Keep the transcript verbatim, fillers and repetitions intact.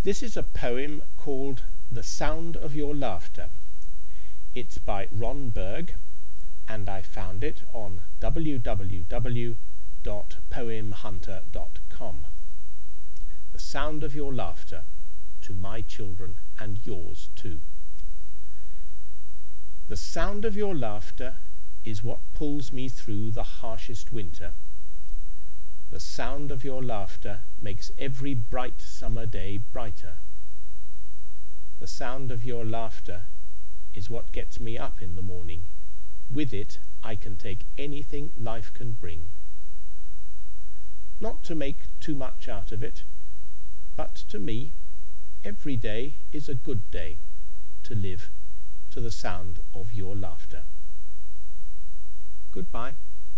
This is a poem called The Sound of Your Laughter. It's by Ron Berg, and I found it on w w w dot poem hunter dot com. The sound of your laughter, to my children and yours too. The sound of your laughter is what pulls me through the harshest winter. The sound of your laughter makes every bright summer day brighter. The sound of your laughter is what gets me up in the morning. With it I can take anything life can bring. Not to make too much out of it, but to me, every day is a good day to live to the sound of your laughter. Goodbye.